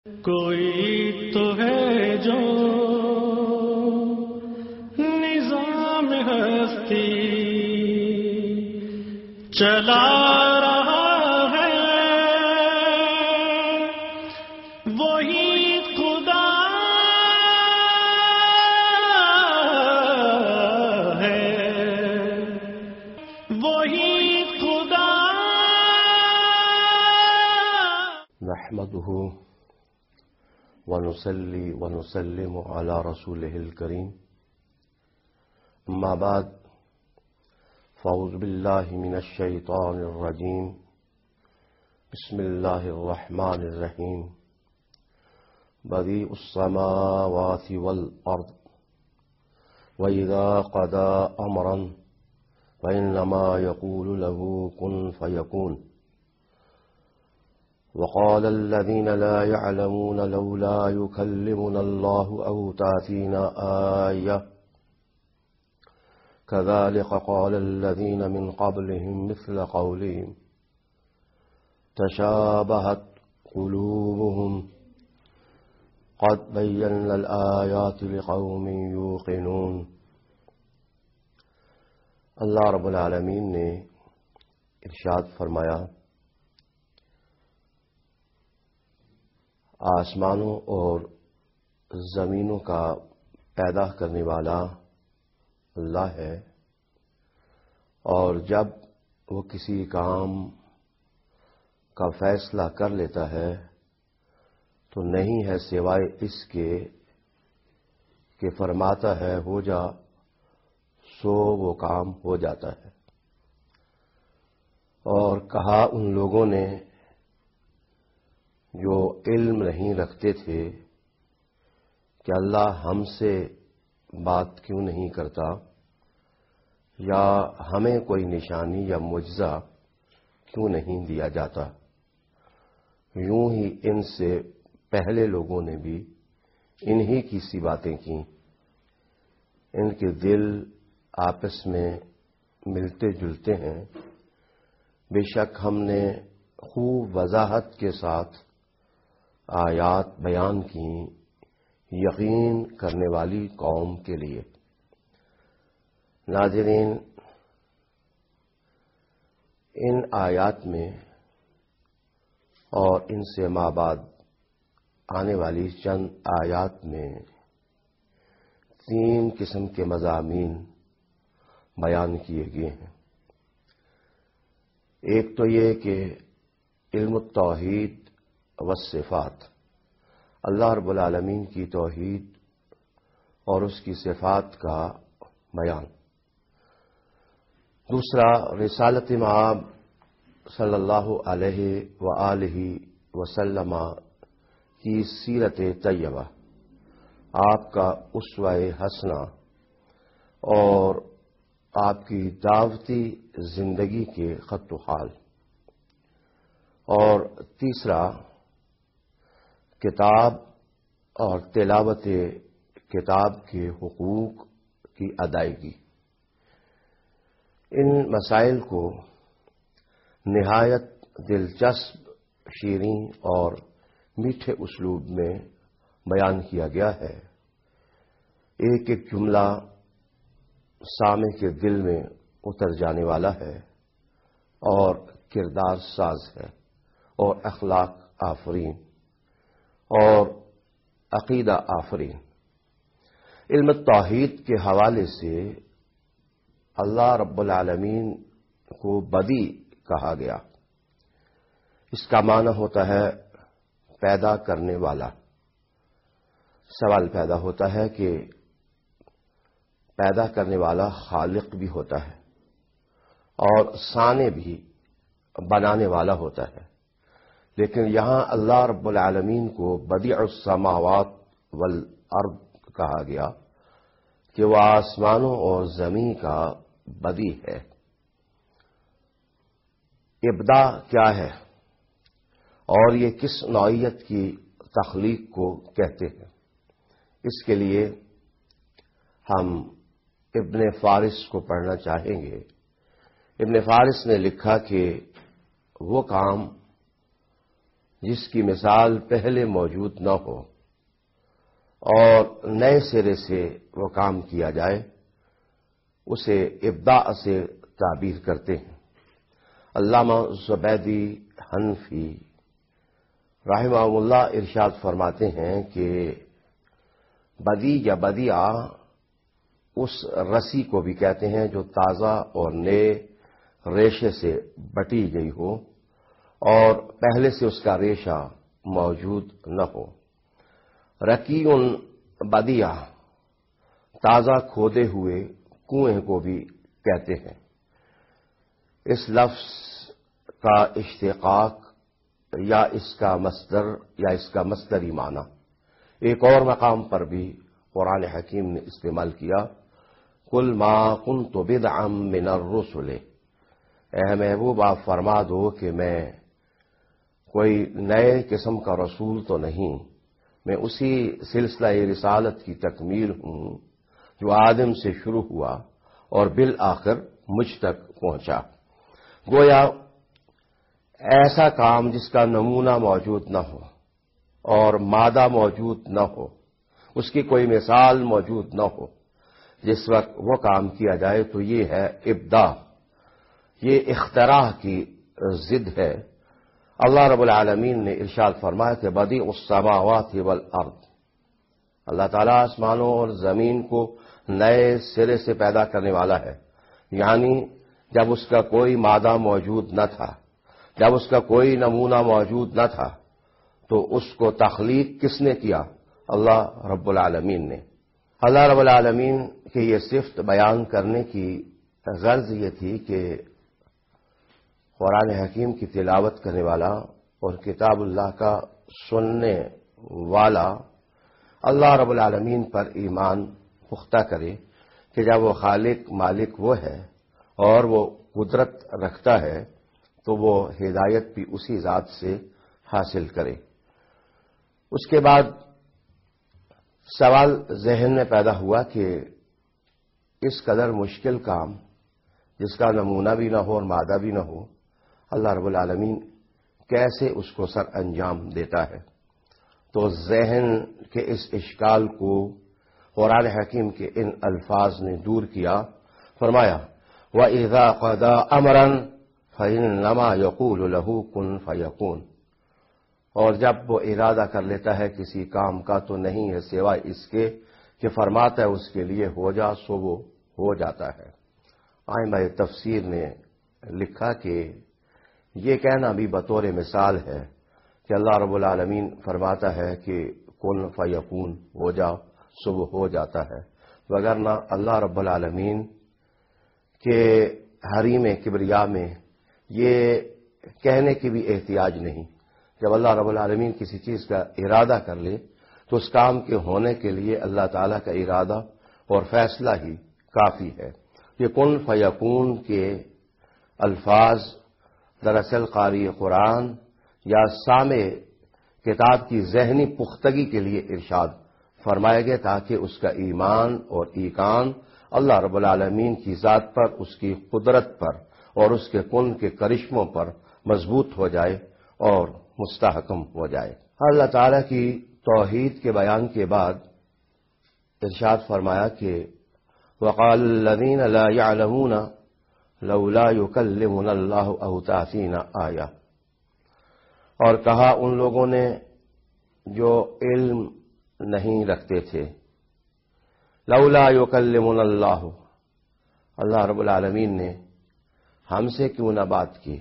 کوئی تو ہے جو نظام ہستی چلا رہا ہے، وہی خدا ہے، وہی خدا۔ نحمده ونصلي ونسلم على رسوله الكريم، أما بعد، فأعوذ بالله من الشيطان الرجيم، بسم الله الرحمن الرحيم، بديع السماوات والأرض، وإذا قضى أمرا فإنما يقول له كن فيكون، وقال الذين لا يعلمون لولا يكلمنا الله أو تأتينا آية كذلك قال الذين من قبلهم مثل قولهم تشابهت قلوبهم قد بينا الآيات لقوم يوقنون۔ اللہ رب العالمین نے ارشاد فرمایا، آسمانوں اور زمینوں کا پیدا کرنے والا اللہ ہے، اور جب وہ کسی کام کا فیصلہ کر لیتا ہے تو نہیں ہے سوائے اس کے کہ فرماتا ہے ہو جا، سو وہ کام ہو جاتا ہے۔ اور کہا ان لوگوں نے جو علم نہیں رکھتے تھے کہ اللہ ہم سے بات کیوں نہیں کرتا، یا ہمیں کوئی نشانی یا معجزہ کیوں نہیں دیا جاتا۔ یوں ہی ان سے پہلے لوگوں نے بھی انہی کی سی باتیں کی، ان کے دل آپس میں ملتے جلتے ہیں۔ بے شک ہم نے خوب وضاحت کے ساتھ آیات بیان کی یقین کرنے والی قوم کے لیے۔ ناظرین، ان آیات میں اور ان سے ما بعد آنے والی چند آیات میں تین قسم کے مضامین بیان کیے گئے ہیں۔ ایک تو یہ کہ علم التوحید والصفات، اللہ رب العالمین کی توحید اور اس کی صفات کا بیان۔ دوسرا، رسالت مآب صلی اللہ علیہ وآلہ وسلم کی سیرت طیبہ، آپ کا اسوہ حسنہ اور آپ کی دعوتی زندگی کے خط و حال۔ اور تیسرا، کتاب اور تلاوت کتاب کے حقوق کی ادائیگی۔ ان مسائل کو نہایت دلچسپ، شیریں اور میٹھے اسلوب میں بیان کیا گیا ہے۔ ایک ایک جملہ سامع کے دل میں اتر جانے والا ہے اور کردار ساز ہے اور اخلاق آفرین اور عقیدہ آفرین۔ علم توحید کے حوالے سے اللہ رب العالمین کو بدیع کہا گیا۔ اس کا معنی ہوتا ہے پیدا کرنے والا۔ سوال پیدا ہوتا ہے کہ پیدا کرنے والا خالق بھی ہوتا ہے اور صانع بھی، بنانے والا ہوتا ہے، لیکن یہاں اللہ رب العالمین کو بدیع السماوات والارض کہا گیا کہ وہ آسمانوں اور زمین کا بدیع ہے۔ ابداع کیا ہے اور یہ کس نوعیت کی تخلیق کو کہتے ہیں، اس کے لیے ہم ابن فارس کو پڑھنا چاہیں گے۔ ابن فارس نے لکھا کہ وہ کام جس کی مثال پہلے موجود نہ ہو اور نئے سرے سے وہ کام کیا جائے، اسے ابداع سے تعبیر کرتے ہیں۔ علامہ زبیدی حنفی رحمہ اللہ ارشاد فرماتے ہیں کہ بدیع یا بدیعہ اس رسی کو بھی کہتے ہیں جو تازہ اور نئے ریشے سے بٹی گئی ہو اور پہلے سے اس کا ریشہ موجود نہ ہو۔ رقیع بدیع تازہ کھودے ہوئے کنویں کو بھی کہتے ہیں۔ اس لفظ کا اشتقاق یا اس کا مصدر یا اس کا مصدری معنی ایک اور مقام پر بھی قرآن حکیم نے استعمال کیا، قل ما کنت بدعا من الرسل، اے محبوب آپ فرما دو کہ میں کوئی نئے قسم کا رسول تو نہیں، میں اسی سلسلہ رسالت کی تکمیل ہوں جو آدم سے شروع ہوا اور بالآخر مجھ تک پہنچا۔ گویا ایسا کام جس کا نمونہ موجود نہ ہو اور مادہ موجود نہ ہو، اس کی کوئی مثال موجود نہ ہو، جس وقت وہ کام کیا جائے تو یہ ہے ابداع، یہ اختراع کی ضد ہے۔ اللہ رب العالمین نے ارشاد فرمایا کہ بدیع السماوات والارض، اللہ تعالیٰ آسمانوں اور زمین کو نئے سرے سے پیدا کرنے والا ہے، یعنی جب اس کا کوئی مادہ موجود نہ تھا، جب اس کا کوئی نمونہ موجود نہ تھا، تو اس کو تخلیق کس نے کیا؟ اللہ رب العالمین نے۔ اللہ رب العالمین کی یہ صفت بیان کرنے کی غرض یہ تھی کہ قرآن حکیم کی تلاوت کرنے والا اور کتاب اللہ کا سننے والا اللہ رب العالمین پر ایمان پختہ کرے کہ جب وہ خالق مالک وہ ہے اور وہ قدرت رکھتا ہے تو وہ ہدایت بھی اسی ذات سے حاصل کرے۔ اس کے بعد سوال ذہن میں پیدا ہوا کہ اس قدر مشکل کام جس کا نمونہ بھی نہ ہو اور مادہ بھی نہ ہو، اللہ رب العالمین کیسے اس کو سر انجام دیتا ہے؟ تو ذہن کے اس اشکال کو قرآن حکیم کے ان الفاظ نے دور کیا، فرمایا وَإِذَا قَضَىٰ أَمْرًا فَإِنَّمَا يَقُولُ لَهُ كُن فَيَكُونُ، اور جب وہ ارادہ کر لیتا ہے کسی کام کا تو نہیں ہے سوائے اس کے کہ فرماتا ہے اس کے لیے ہو جا سو وہ ہو جاتا ہے۔ ائمہ تفسیر نے لکھا کہ یہ کہنا بھی بطور مثال ہے کہ اللہ رب العالمین فرماتا ہے کہ کن فیکون، ہو جا سو وہ ہو جاتا ہے، وگرنہ اللہ رب العالمین کے حریم کبریا میں یہ کہنے کی بھی احتیاج نہیں۔ جب اللہ رب العالمین کسی چیز کا ارادہ کر لے تو اس کام کے ہونے کے لیے اللہ تعالیٰ کا ارادہ اور فیصلہ ہی کافی ہے۔ یہ کن فیکون کے الفاظ دراصل قاری قرآن یا سامع کتاب کی ذہنی پختگی کے لیے ارشاد فرمایا گیا تاکہ اس کا ایمان اور ایقان اللہ رب العالمین کی ذات پر، اس کی قدرت پر اور اس کے کن کے کرشموں پر مضبوط ہو جائے اور مستحکم ہو جائے۔ اللہ تعالیٰ کی توحید کے بیان کے بعد ارشاد فرمایا کہ وقال الذین لا يعلمون لولا يكلمنا اللہ او تأتینا آیہ، اور کہا ان لوگوں نے جو علم نہیں رکھتے تھے، لولا يكلمنا اللہ، اللہ رب العالمین نے ہم سے کیوں نہ بات کی۔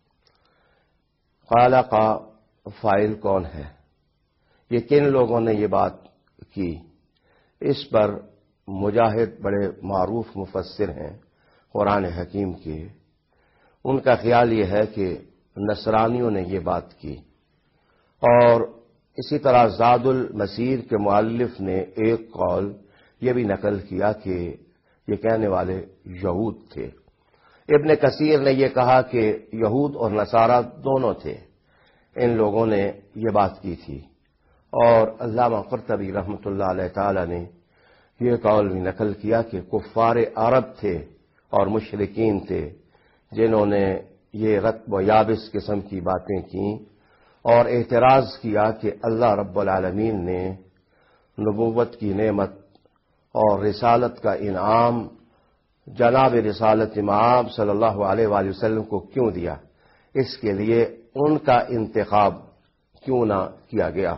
قال کا فاعل کون ہے؟ یہ کن لوگوں نے یہ بات کی؟ اس پر مجاہد بڑے معروف مفسر ہیں قرآن حکیم کے، ان کا خیال یہ ہے کہ نصرانیوں نے یہ بات کی، اور اسی طرح زاد المسیر کے مؤلف نے ایک قول یہ بھی نقل کیا کہ یہ کہنے والے یہود تھے۔ ابن کثیر نے یہ کہا کہ یہود اور نصارہ دونوں تھے، ان لوگوں نے یہ بات کی تھی، اور علامہ قرطبی رحمۃ اللہ علیہ تعالی نے یہ قول بھی نقل کیا کہ کفار عرب تھے اور مشرکین تھے جنہوں نے یہ رطب و یابس قسم کی باتیں کیں اور اعتراض کیا کہ اللہ رب العالمین نے نبوت کی نعمت اور رسالت کا انعام جناب رسالت امام صلی اللہ علیہ وآلہ وسلم کو کیوں دیا، اس کے لیے ان کا انتخاب کیوں نہ کیا گیا۔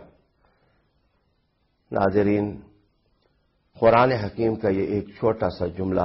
ناظرین، قرآن حکیم کا یہ ایک چھوٹا سا جملہ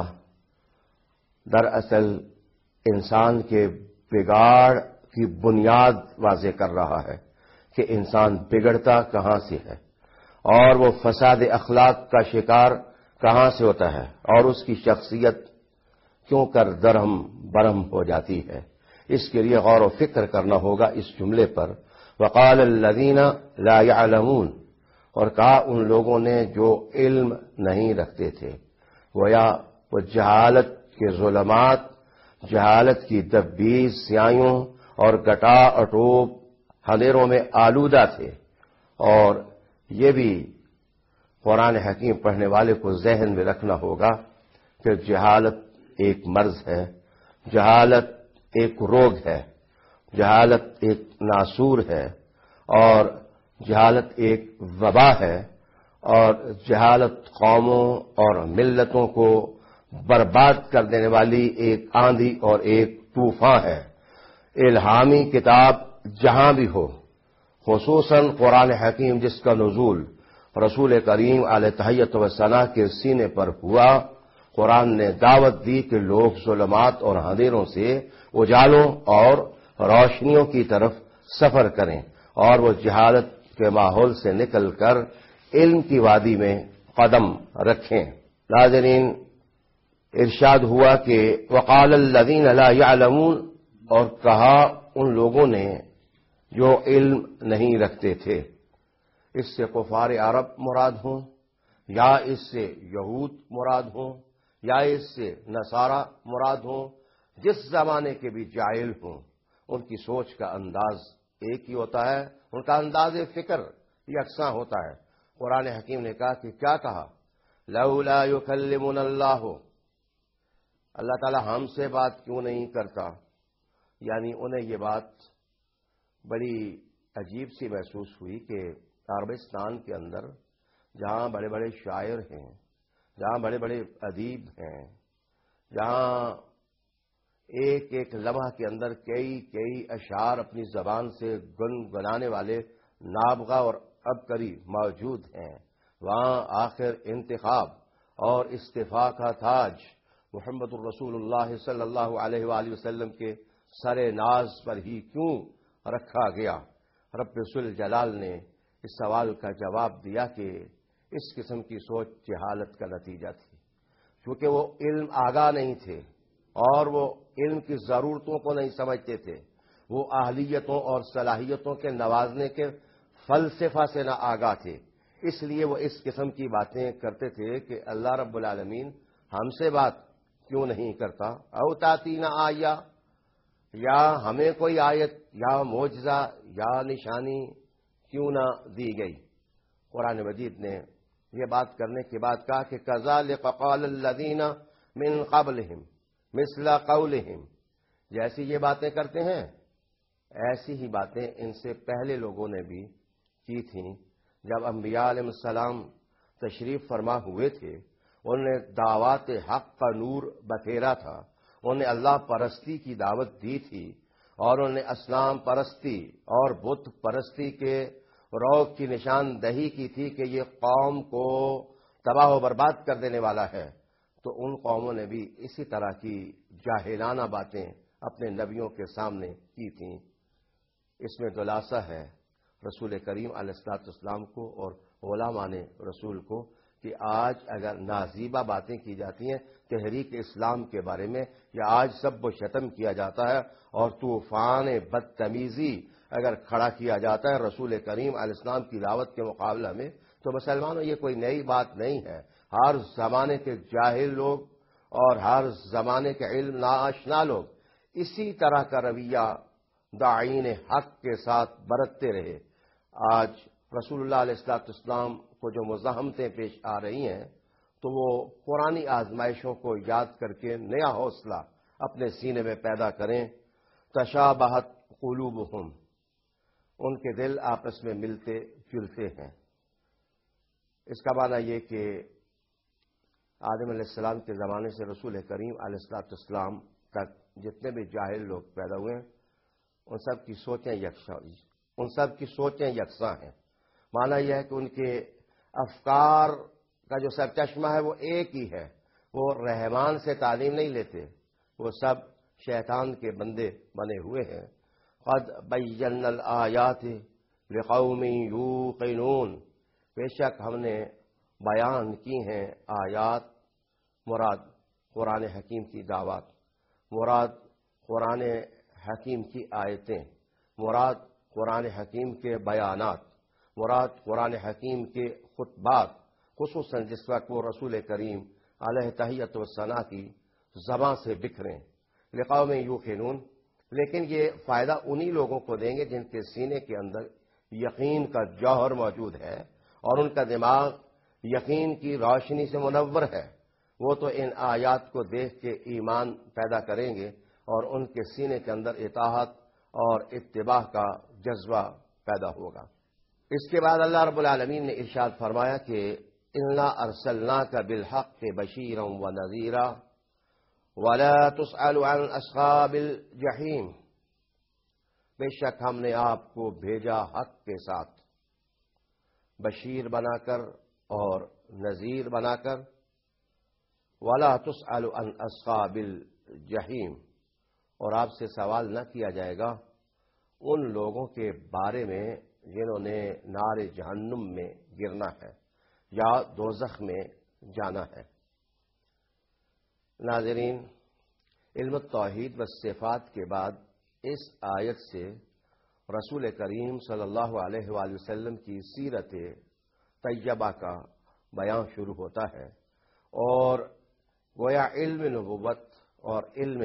دراصل انسان کے بگاڑ کی بنیاد واضح کر رہا ہے کہ انسان بگڑتا کہاں سے ہے اور وہ فساد اخلاق کا شکار کہاں سے ہوتا ہے اور اس کی شخصیت کیوں کر درہم برہم ہو جاتی ہے۔ اس کے لیے غور و فکر کرنا ہوگا اس جملے پر۔ وقال الذین لا يعلمون، اور کہا ان لوگوں نے جو علم نہیں رکھتے تھے، گویا وہ جہالت کے ظلمات، جہالت کی دبیز سیائیوں اور گٹا اٹوپ اندھیروں میں آلودہ تھے۔ اور یہ بھی قرآن حکیم پڑھنے والے کو ذہن میں رکھنا ہوگا کہ جہالت ایک مرض ہے، جہالت ایک روگ ہے، جہالت ایک ناسور ہے، اور جہالت ایک وبا ہے، اور جہالت قوموں اور ملتوں کو برباد کر دینے والی ایک آندھی اور ایک طوفان ہے۔ الہامی کتاب جہاں بھی ہو، خصوصاً قرآن حکیم جس کا نزول رسول کریم علیہ تحیت و ثنا کے سینے پر ہوا، قرآن نے دعوت دی کہ لوگ ظلمات اور اندھیروں سے اجالوں اور روشنیوں کی طرف سفر کریں اور وہ جہالت کے ماحول سے نکل کر علم کی وادی میں قدم رکھیں۔ ناظرین، ارشاد ہوا کہ وقال الذین لا يعلمون، اور کہا ان لوگوں نے جو علم نہیں رکھتے تھے۔ اس سے کفار عرب مراد ہوں یا اس سے یہود مراد ہوں یا اس سے نصارہ مراد ہوں، جس زمانے کے بھی جاہل ہوں، ان کی سوچ کا انداز ایک ہی ہوتا ہے، ان کا انداز فکر یکساں ہوتا ہے۔ قرآن حکیم نے کہا کہ کیا کہا؟ لولا یکلمنا اللہ، اللہ تعالی ہم سے بات کیوں نہیں کرتا؟ یعنی انہیں یہ بات بڑی عجیب سی محسوس ہوئی کہ عربستان کے اندر جہاں بڑے بڑے شاعر ہیں، جہاں بڑے بڑے ادیب ہیں، جہاں ایک ایک لمحہ کے اندر کئی اشعار اپنی زبان سے گنگنانے والے نابغہ اور عبقری موجود ہیں، وہاں آخر انتخاب اور استفاء کا تاج محمد الرسول اللہ صلی اللہ علیہ وآلہ وسلم کے سر ناز پر ہی کیوں رکھا گیا؟ رب ذوالجلال نے اس سوال کا جواب دیا کہ اس قسم کی سوچ جہالت کا نتیجہ تھی، کیونکہ وہ علم آگاہ نہیں تھے اور وہ علم کی ضرورتوں کو نہیں سمجھتے تھے، وہ اہلیتوں اور صلاحیتوں کے نوازنے کے فلسفہ سے نہ آگاہ تھے، اس لیے وہ اس قسم کی باتیں کرتے تھے کہ اللہ رب العالمین ہم سے بات کیوں نہیں کرتا؟ او تاتینا آیا، یا ہمیں کوئی آیت یا معجزہ یا نشانی کیوں نہ دی گئی؟ قرآن مجید نے یہ بات کرنے کے بعد کہا کہ کذالک قال الذین من قبلہم مثل قولہم، جیسی یہ باتیں کرتے ہیں ایسی ہی باتیں ان سے پہلے لوگوں نے بھی کی تھیں۔ جب انبیاء علیہ السلام تشریف فرما ہوئے تھے، انہوں نے دعوات حق کا نور بکھیرا تھا، انہوں نے اللہ پرستی کی دعوت دی تھی، اور انہوں نے اسلام پرستی اور بت پرستی کے روگ کی نشاندہی کی تھی کہ یہ قوم کو تباہ و برباد کر دینے والا ہے۔ تو ان قوموں نے بھی اسی طرح کی جاہلانہ باتیں اپنے نبیوں کے سامنے کی تھیں۔ اس میں دلاسا ہے رسول کریم علیہ الصلوۃ والسلام کو اور علماء رسول کو کہ آج اگر نازیبہ باتیں کی جاتی ہیں تحریک اسلام کے بارے میں، یا آج سب و شتم کیا جاتا ہے اور طوفان بدتمیزی اگر کھڑا کیا جاتا ہے رسول کریم علیہ السلام کی دعوت کے مقابلہ میں، تو مسلمانوں یہ کوئی نئی بات نہیں ہے۔ ہر زمانے کے جاہل لوگ اور ہر زمانے کے علم ناآشنا لوگ اسی طرح کا رویہ داعین حق کے ساتھ برتتے رہے۔ آج رسول اللہ علیہ السلام کو جو مزاحمتیں پیش آ رہی ہیں تو وہ پرانی آزمائشوں کو یاد کر کے نیا حوصلہ اپنے سینے میں پیدا کریں۔ تشابہت قلوبہم، ان کے دل آپس میں ملتے جلتے ہیں۔ اس کا معنی یہ کہ آدم علیہ السلام کے زمانے سے رسول کریم علیہ السلام تک جتنے بھی جاہل لوگ پیدا ہوئے ہیں ان سب کی سوچیں یکساں ہیں۔ معنی یہ ہے کہ ان کے افکار کا جو سرچشمہ ہے وہ ایک ہی ہے، وہ رحمان سے تعلیم نہیں لیتے، وہ سب شیطان کے بندے بنے ہوئے ہیں۔ قد بینا الآیات لقوم یوقنون، بے شک ہم نے بیان کی ہیں آیات، مراد قرآن حکیم کی دعوات، مراد قرآن حکیم کی آیتیں، مراد قرآن حکیم کے بیانات، مراد قرآن حکیم کے خطبات، خصوصاً جس وقت وہ رسول کریم علیہ تحیت و ثنا کی زبان سے بکھریں۔ لقوم یوقنون، لیکن یہ فائدہ انہی لوگوں کو دیں گے جن کے سینے کے اندر یقین کا جوہر موجود ہے اور ان کا دماغ یقین کی روشنی سے منور ہے۔ وہ تو ان آیات کو دیکھ کے ایمان پیدا کریں گے اور ان کے سینے کے اندر اطاعت اور اتباع کا جذبہ پیدا ہوگا۔ اس کے بعد اللہ رب العالمین نے ارشاد فرمایا کہ انا ارسلناک بالحق بشیرا ونذیرا ولا تسأل عن اصحاب الجحیم، بے شک ہم نے آپ کو بھیجا حق کے ساتھ، بشیر بنا کر اور نذیر بنا کر، ولا تسأل عن اصحاب الجحیم، اور آپ سے سوال نہ کیا جائے گا ان لوگوں کے بارے میں جنہوں نے نار جہنم میں گرنا ہے یا دوزخ میں جانا ہے۔ ناظرین، علم التوحید و صفات کے بعد اس آیت سے رسول کریم صلی اللہ علیہ وآلہ وسلم کی سیرت طیبہ کا بیان شروع ہوتا ہے، اور گویا علم نبوت اور علم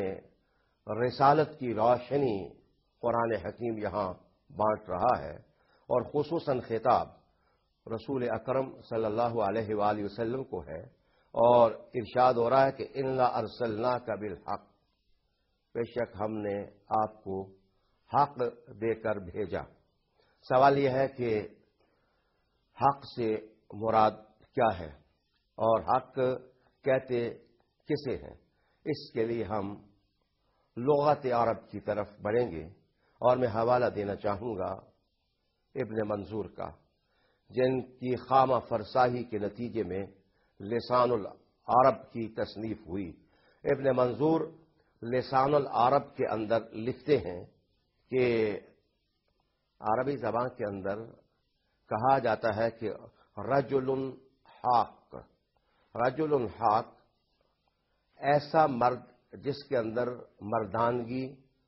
رسالت کی روشنی قرآن حکیم یہاں بانٹ رہا ہے، اور خصوصاً خطاب رسول اکرم صلی اللہ علیہ وآلہ وسلم کو ہے، اور ارشاد ہو رہا ہے کہ انا ارسلناک بالحق، بے شک ہم نے آپ کو حق دے کر بھیجا۔ سوال یہ ہے کہ حق سے مراد کیا ہے اور حق کہتے کسے ہیں؟ اس کے لیے ہم لغت عرب کی طرف بڑھیں گے، اور میں حوالہ دینا چاہوں گا ابن منظور کا، جن کی خامہ فرساہی کے نتیجے میں لسان العرب کی تصنیف ہوئی۔ ابن منظور لسان العرب کے اندر لکھتے ہیں کہ عربی زبان کے اندر کہا جاتا ہے کہ رجل حاق، رجل حاق ایسا مرد جس کے اندر مردانگی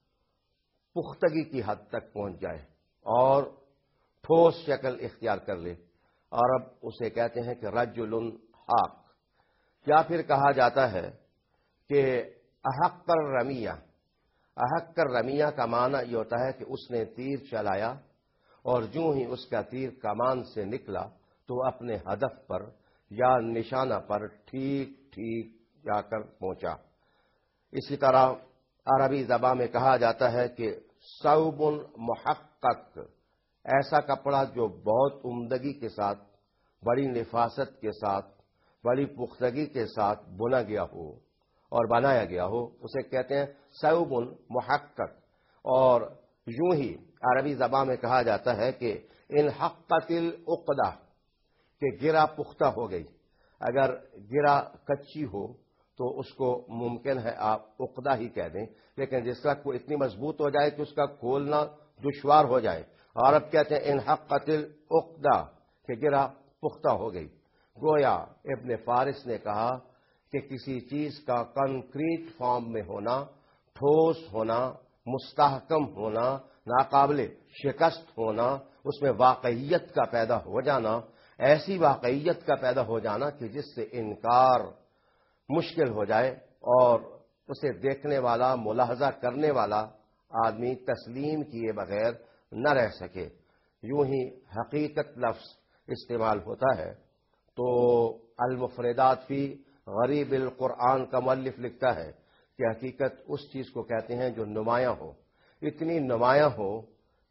پختگی کی حد تک پہنچ جائے اور ٹھوس شکل اختیار کر لے، عرب اسے کہتے ہیں کہ رجل حاق۔ یا پھر کہا جاتا ہے کہ احق الرمیہ، احق الرمیہ کا معنی یہ ہوتا ہے کہ اس نے تیر چلایا اور جو ہی اس کا تیر کمان سے نکلا تو اپنے ہدف پر یا نشانہ پر ٹھیک ٹھیک جا کر پہنچا۔ اسی طرح عربی زبان میں کہا جاتا ہے کہ ثوب محقق، ایسا کپڑا جو بہت عمدگی کے ساتھ، بڑی نفاست کے ساتھ، بڑی پختگی کے ساتھ بنا گیا ہو اور بنایا گیا ہو، اسے کہتے ہیں ثوب محقق۔ اور یوں ہی عربی زبان میں کہا جاتا ہے کہ انحقت العقدہ، کہ گرا پختہ ہو گئی۔ اگر گرا کچی ہو تو اس کو ممکن ہے آپ عقدہ ہی کہہ دیں، لیکن جس وقت وہ اتنی مضبوط ہو جائے کہ اس کا کھولنا دشوار ہو جائے، عرب کہتے ہیں انحقت العقدہ، کہ گرا پختہ ہو گئی۔ گویا ابن فارس نے کہا کہ کسی چیز کا کنکریٹ فارم میں ہونا، ٹھوس ہونا، مستحکم ہونا، ناقابل شکست ہونا، اس میں واقعیت کا پیدا ہو جانا، ایسی واقعیت کا پیدا ہو جانا کہ جس سے انکار مشکل ہو جائے اور اسے دیکھنے والا، ملاحظہ کرنے والا آدمی تسلیم کیے بغیر نہ رہ سکے۔ یوں ہی حقیقت لفظ استعمال ہوتا ہے۔ تو المفردات فی غریب القرآن کا مؤلف لکھتا ہے کہ حقیقت اس چیز کو کہتے ہیں جو نمایاں ہو، اتنی نمایاں ہو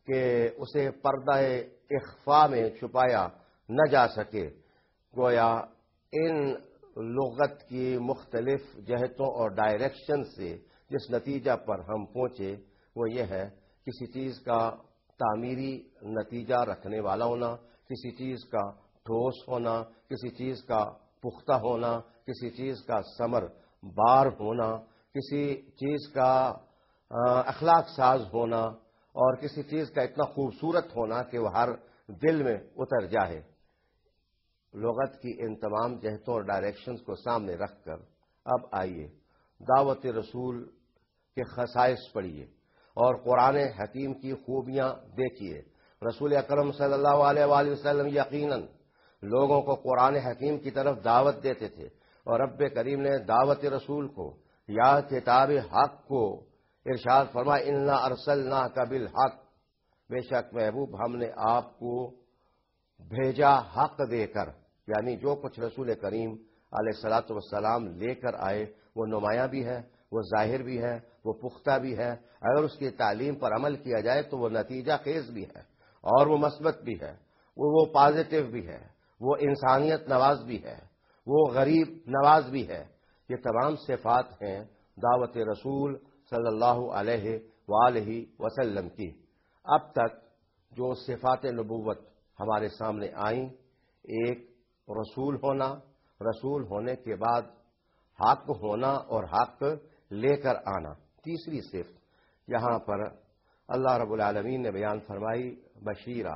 کہ اسے پردہ اخفا میں چھپایا نہ جا سکے۔ گویا ان لغت کی مختلف جہتوں اور ڈائریکشن سے جس نتیجہ پر ہم پہنچے وہ یہ ہے، کسی چیز کا تعمیری نتیجہ رکھنے والا ہونا، کسی چیز کا ٹھوس ہونا، کسی چیز کا پختہ ہونا، کسی چیز کا ثمر بار ہونا، کسی چیز کا اخلاق ساز ہونا، اور کسی چیز کا اتنا خوبصورت ہونا کہ وہ ہر دل میں اتر جائے۔ لغت کی ان تمام جہتوں اور ڈائریکشنز کو سامنے رکھ کر اب آئیے دعوت رسول کے خصائص پڑھیے اور قرآن حکیم کی خوبیاں دیکھیے۔ رسول اکرم صلی اللہ علیہ وآلہ وسلم یقیناً لوگوں کو قرآن حکیم کی طرف دعوت دیتے تھے، اور رب کریم نے دعوت رسول کو یا کتاب حق کو ارشاد فرمایا انا ارسلناک بالحق، بے شک محبوب ہم نے آپ کو بھیجا حق دے کر، یعنی جو کچھ رسول کریم علیہ الصلاۃ والسلام لے کر آئے وہ نمایاں بھی ہے، وہ ظاہر بھی ہے، وہ پختہ بھی ہے۔ اگر اس کی تعلیم پر عمل کیا جائے تو وہ نتیجہ خیز بھی ہے، اور وہ مثبت بھی ہے، وہ پازیٹو بھی ہے، وہ انسانیت نواز بھی ہے، وہ غریب نواز بھی ہے۔ یہ تمام صفات ہیں دعوت رسول صلی اللہ علیہ وآلہ وسلم کی۔ اب تک جو صفات نبوت ہمارے سامنے آئیں، ایک رسول ہونا، رسول ہونے کے بعد حق ہونا اور حق لے کر آنا۔ تیسری صفت یہاں پر اللہ رب العالمین نے بیان فرمائی بشیرہ،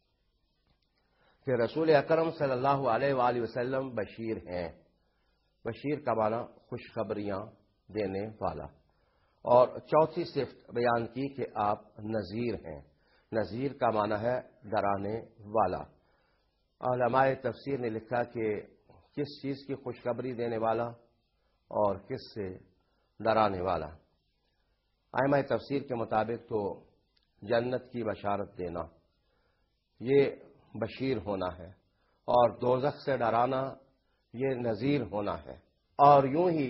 کہ رسول اکرم صلی اللہ علیہ وآلہ وسلم بشیر ہیں۔ بشیر کا معنی خوشخبریاں دینے والا۔ اور چوتھی صفت بیان کی کہ آپ نذیر ہیں۔ نذیر کا معنی ہے ڈرانے والا۔ علماء تفسیر نے لکھا کہ کس چیز کی خوشخبری دینے والا اور کس سے ڈرانے والا۔ ائمہ تفسیر کے مطابق تو جنت کی بشارت دینا یہ بشیر ہونا ہے، اور دوزخ سے ڈرانا یہ نذیر ہونا ہے۔ اور یوں ہی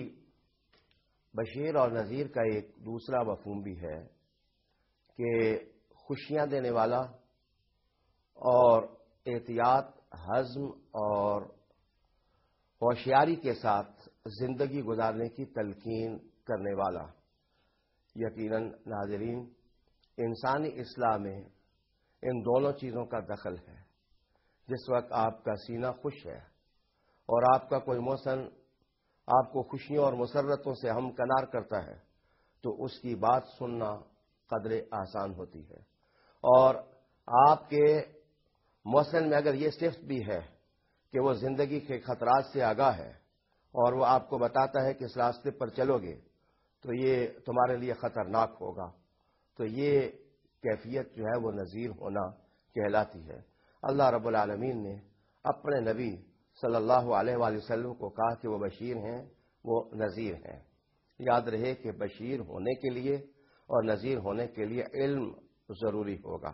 بشیر اور نذیر کا ایک دوسرا مفہوم بھی ہے کہ خوشیاں دینے والا اور احتیاط، حزم اور ہوشیاری کے ساتھ زندگی گزارنے کی تلقین کرنے والا۔ یقیناً ناظرین، انسانی اصلاح میں ان دونوں چیزوں کا دخل ہے۔ جس وقت آپ کا سینہ خوش ہے اور آپ کا کوئی محسن آپ کو خوشیوں اور مسرتوں سے ہمکنار کرتا ہے تو اس کی بات سننا قدر آسان ہوتی ہے۔ اور آپ کے محسن میں اگر یہ صفت بھی ہے کہ وہ زندگی کے خطرات سے آگاہ ہے اور وہ آپ کو بتاتا ہے کہ اس راستے پر چلو گے تو یہ تمہارے لیے خطرناک ہوگا، تو یہ کیفیت جو ہے وہ نذیر ہونا کہلاتی ہے۔ اللہ رب العالمین نے اپنے نبی صلی اللہ علیہ وآلہ وسلم کو کہا کہ وہ بشیر ہیں، وہ نذیر ہیں۔ یاد رہے کہ بشیر ہونے کے لیے اور نذیر ہونے کے لیے علم ضروری ہوگا۔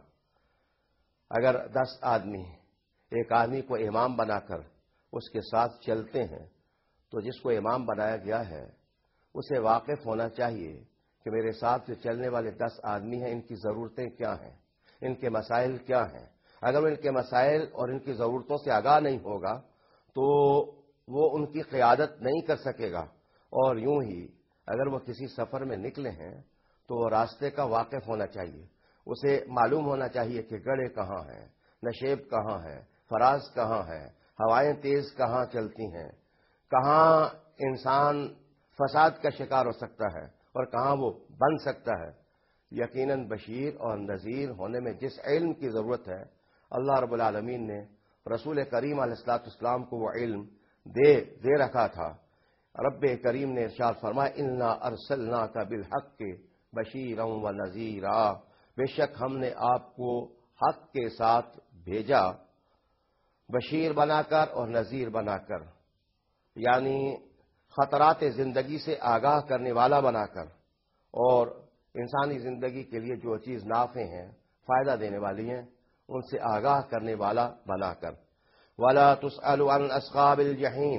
اگر 10 آدمی ایک آدمی کو امام بنا کر اس کے ساتھ چلتے ہیں تو جس کو امام بنایا گیا ہے اسے واقف ہونا چاہیے کہ میرے ساتھ جو چلنے والے 10 آدمی ہیں ان کی ضرورتیں کیا ہیں، ان کے مسائل کیا ہیں۔ اگر وہ ان کے مسائل اور ان کی ضرورتوں سے آگاہ نہیں ہوگا تو وہ ان کی قیادت نہیں کر سکے گا۔ اور یوں ہی اگر وہ کسی سفر میں نکلے ہیں تو وہ راستے کا واقف ہونا چاہیے، اسے معلوم ہونا چاہیے کہ گڑھے کہاں ہیں، نشیب کہاں ہے، فراز کہاں ہے، ہوائیں تیز کہاں چلتی ہیں، کہاں انسان فساد کا شکار ہو سکتا ہے اور کہاں وہ بن سکتا ہے۔ یقیناً بشیر اور نذیر ہونے میں جس علم کی ضرورت ہے اللہ رب العالمین نے رسول کریم علیہ الصلوۃ والسلام کو وہ علم دے رکھا تھا۔ رب کریم نے ارشاد فرمایا انا ارسلناک بالحق بشیرا ونذیرا، بے شک ہم نے آپ کو حق کے ساتھ بھیجا بشیر بنا کر اور نذیر بنا کر، یعنی خطرات زندگی سے آگاہ کرنے والا بنا کر، اور انسانی زندگی کے لیے جو چیز نافع ہیں، فائدہ دینے والی ہیں، ان سے آگاہ کرنے والا بنا کر۔ وَلَا تُسْأَلُ عَنْ أَصْحَابِ الْجَحِيمِ،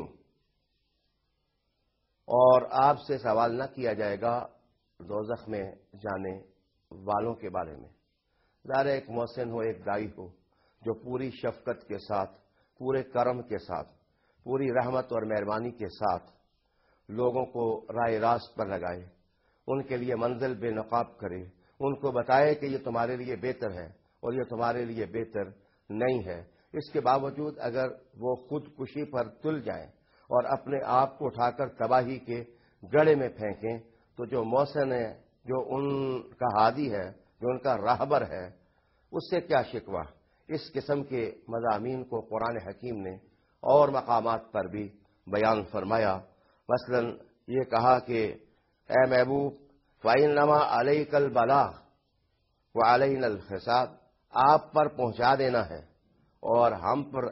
اور آپ سے سوال نہ کیا جائے گا دوزخ میں جانے والوں کے بارے میں۔ ظاہر ایک محسن ہو، ایک دائی ہو جو پوری شفقت کے ساتھ، پورے کرم کے ساتھ، پوری رحمت اور مہربانی کے ساتھ لوگوں کو راہ راست پر لگائے، ان کے لیے منزل بے نقاب کرے، ان کو بتائے کہ یہ تمہارے لیے بہتر ہے اور یہ تمہارے لیے بہتر نہیں ہے۔ اس کے باوجود اگر وہ خودکشی پر تل جائیں اور اپنے آپ کو اٹھا کر تباہی کے گڑھے میں پھینکیں، تو جو محسن ہے، جو ان کا ہادی ہے، جو ان کا راہبر ہے، اس سے کیا شکوہ۔ اس قسم کے مضامین کو قرآن حکیم نے اور مقامات پر بھی بیان فرمایا۔ مثلا یہ کہا کہ اے محبوب فَإِنَّمَا عَلَيْكَ الْبَلَاغُ وَعَلَيْنَا الْحِسَابُ، آپ پر پہنچا دینا ہے اور ہم پر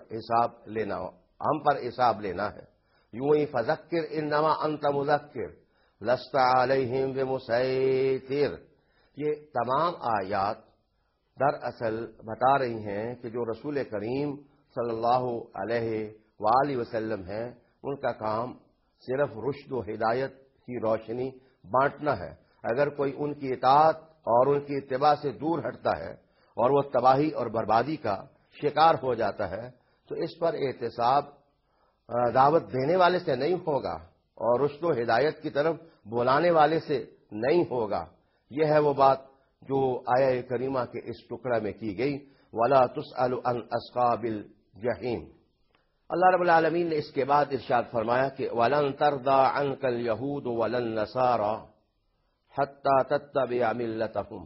حساب لینا ہے۔ یوں ہی فذکر انما انت مذکر لست علیہم بمسیطر، یہ تمام آیات دراصل بتا رہی ہیں کہ جو رسول کریم صلی اللہ علیہ وآلہ وسلم ہیں، ان کا کام صرف رشد و ہدایت کی روشنی بانٹنا ہے۔ اگر کوئی ان کی اطاعت اور ان کی اتباع سے دور ہٹتا ہے اور وہ تباہی اور بربادی کا شکار ہو جاتا ہے، تو اس پر احتساب دعوت دینے والے سے نہیں ہوگا اور رشد و ہدایت کی طرف بلانے والے سے نہیں ہوگا۔ یہ ہے وہ بات جو آیہ کریمہ کے اس ٹکڑے میں کی گئی، وَلَا تُسْأَلُ عَنْ أَصْحَابِ الْجَحِيمِ۔ اللہ رب العالمین نے اس کے بعد ارشاد فرمایا کہ وَلَن تَرْضَىٰ عَنْكَ الْيَهُودُ وَلَا النَّصَارَىٰ حَتَّىٰ تَتَّبِعَ مِلَّتَهُمْ،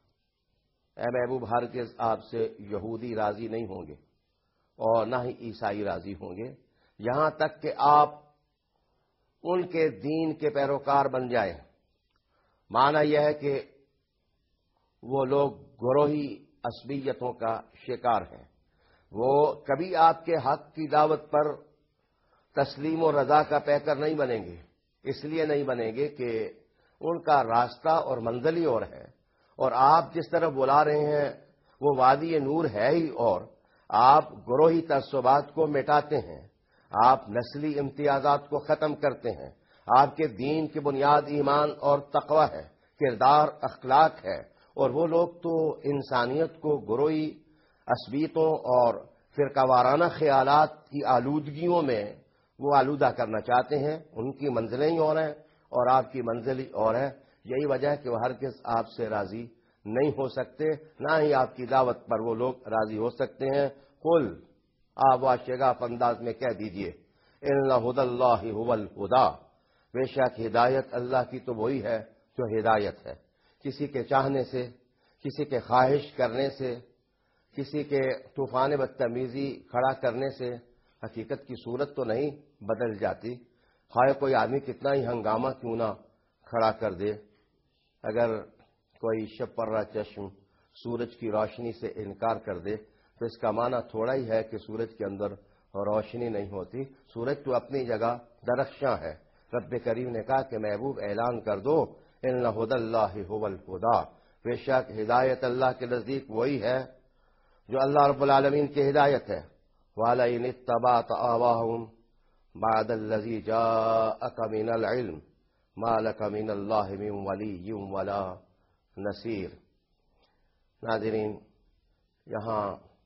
اے محبوب ہرگز آپ سے یہودی راضی نہیں ہوں گے اور نہ ہی عیسائی راضی ہوں گے یہاں تک کہ آپ ان کے دین کے پیروکار بن جائیں۔ معنی یہ ہے کہ وہ لوگ گروہی عصبیتوں کا شکار ہیں، وہ کبھی آپ کے حق کی دعوت پر تسلیم و رضا کا پیکر نہیں بنیں گے، اس لیے نہیں بنیں گے کہ ان کا راستہ اور منزل ہی اور ہے، اور آپ جس طرح بلا رہے ہیں وہ وادی نور ہے ہی، اور آپ گروہی تعصبات کو مٹاتے ہیں، آپ نسلی امتیازات کو ختم کرتے ہیں، آپ کے دین کی بنیاد ایمان اور تقوی ہے، کردار اخلاق ہے، اور وہ لوگ تو انسانیت کو گروہی عصبیتوں اور فرقہ وارانہ خیالات کی آلودگیوں میں وہ آلودہ کرنا چاہتے ہیں۔ ان کی منزلیں ہی اور ہیں اور آپ کی منزل ہی اور ہے۔ یہی وجہ ہے کہ وہ ہرگز آپ سے راضی نہیں ہو سکتے، نہ ہی آپ کی دعوت پر وہ لوگ راضی ہو سکتے ہیں۔ قل، آپ شگاف انداز میں کہہ دیجئے، ان ھدی اللہ ھو الھدی، بے شک ہدایت اللہ کی تو وہی ہے جو ہدایت ہے۔ کسی کے چاہنے سے، کسی کے خواہش کرنے سے، کسی کے طوفان بدتمیزی کھڑا کرنے سے حقیقت کی صورت تو نہیں بدل جاتی، خواہ کوئی آدمی کتنا ہی ہنگامہ کیوں نہ کھڑا کر دے۔ اگر کوئی شب پرہ چشم سورج کی روشنی سے انکار کر دے تو اس کا معنی تھوڑا ہی ہے کہ سورج کے اندر روشنی نہیں ہوتی، سورج تو اپنی جگہ درخشاں ہے۔ رب کریم نے کہا کہ محبوب اعلان کر دو، ان ھدی اللہ ھو الھدی، بے شک ہدایت اللہ کے نزدیک وہی ہے جو اللہ رب العالمین کی ہدایت ہے۔ وَلَئِنِ اتَّبَعْتَ آوَاهُمْ بَعْدَ الَّذِي جَاءَكَ مِنَ الْعِلْمِ مَا لَكَ مِنَ اللَّهِ مِنْ وَلِيٍّ وَلَا نَصِيرٍ۔ ناظرین، یہاں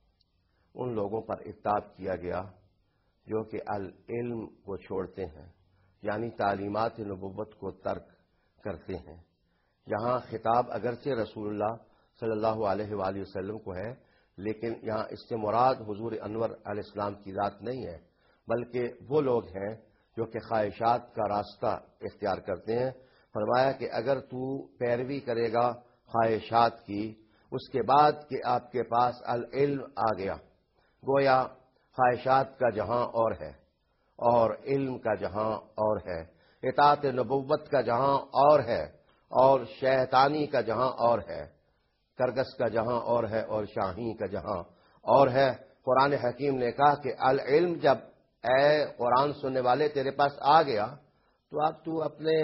ان لوگوں پر خطاب کیا گیا جو کہ العلم کو چھوڑتے ہیں، یعنی تعلیمات نبوت کو ترک کرتے ہیں۔ یہاں خطاب اگرچہ رسول اللہ صلی اللہ علیہ وآلہ وسلم کو ہے، لیکن یہاں اس سے مراد حضور انور علیہ السلام کی ذات نہیں ہے، بلکہ وہ لوگ ہیں جو کہ خواہشات کا راستہ اختیار کرتے ہیں۔ فرمایا کہ اگر تو پیروی کرے گا خواہشات کی، اس کے بعد کہ آپ کے پاس العلم آ گیا، گویا خواہشات کا جہاں اور ہے اور علم کا جہاں اور ہے، اطاعت نبوت کا جہاں اور ہے اور شیطانی کا جہاں اور ہے، کرگس کا جہاں اور ہے اور شاہی کا جہاں اور ہے۔ قرآن حکیم نے کہا کہ العلم جب اے قرآن سننے والے تیرے پاس آ گیا تو اب تو اپنے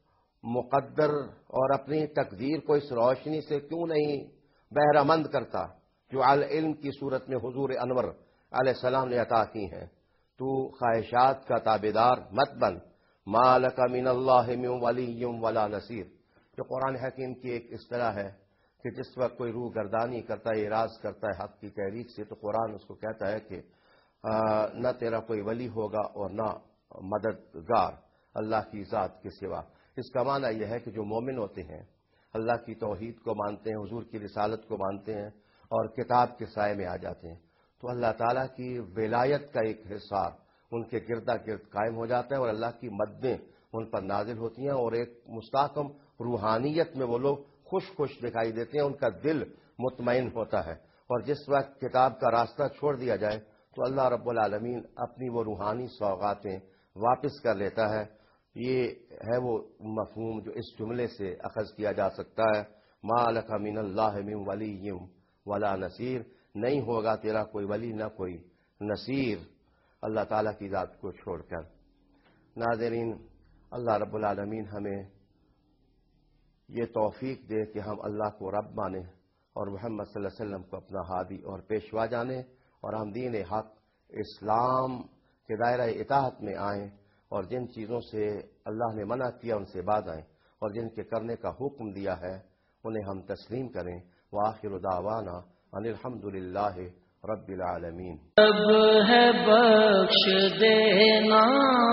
مقدر اور اپنی تقدیر کو اس روشنی سے کیوں نہیں بہرہ مند کرتا جو العلم کی صورت میں حضور انور علیہ السلام نے عطا کی ہیں۔ تو خواہشات کا تابعدار مت بن، ما لک من اللہ من ولی ولا نصیر، جو قرآن حکیم کی ایک اصطلاح ہے کہ جس وقت کوئی روح گردانی کرتا ہے، اعراض کرتا ہے حق کی تحریک سے، تو قرآن اس کو کہتا ہے کہ نہ تیرا کوئی ولی ہوگا اور نہ مددگار اللہ کی ذات کے سوا۔ اس کا معنی یہ ہے کہ جو مومن ہوتے ہیں، اللہ کی توحید کو مانتے ہیں، حضور کی رسالت کو مانتے ہیں اور کتاب کے سائے میں آ جاتے ہیں، تو اللہ تعالیٰ کی ولایت کا ایک حصار ان کے گردا گرد قائم ہو جاتا ہے اور اللہ کی مددیں ان پر نازل ہوتی ہیں، اور ایک مستحکم روحانیت میں وہ لوگ خوش خوش دکھائی دیتے ہیں، ان کا دل مطمئن ہوتا ہے۔ اور جس وقت کتاب کا راستہ چھوڑ دیا جائے تو اللہ رب العالمین اپنی وہ روحانی سوغاتیں واپس کر لیتا ہے۔ یہ ہے وہ مفہوم جو اس جملے سے اخذ کیا جا سکتا ہے، ما لک من اللہ من ولی ولا نصیر، نہیں ہوگا تیرا کوئی ولی نہ کوئی نصیر اللہ تعالیٰ کی ذات کو چھوڑ کر۔ ناظرین، اللہ رب العالمین ہمیں یہ توفیق دے کہ ہم اللہ کو رب مانیں اور محمد صلی اللہ علیہ وسلم کو اپنا ہادی اور پیشوا جانیں، اور ہم دین حق اسلام کے دائرہ اطاعت میں آئیں، اور جن چیزوں سے اللہ نے منع کیا ان سے باز آئیں، اور جن کے کرنے کا حکم دیا ہے انہیں ہم تسلیم کریں۔ وآخر دعوانا ان الحمد للہ رب العالمین۔ اب ہے بخش دینا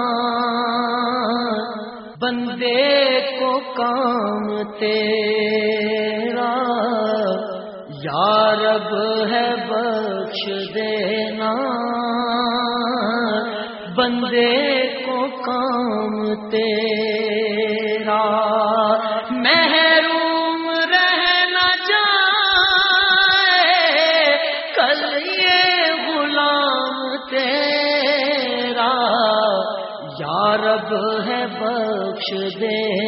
بندے کو کام تیرا، یا رب ہے بخش دینا بندے کو کام تیرا، محروم رہ نہ جائے کل یہ غلام تیرا، یا رب ہے بخش دے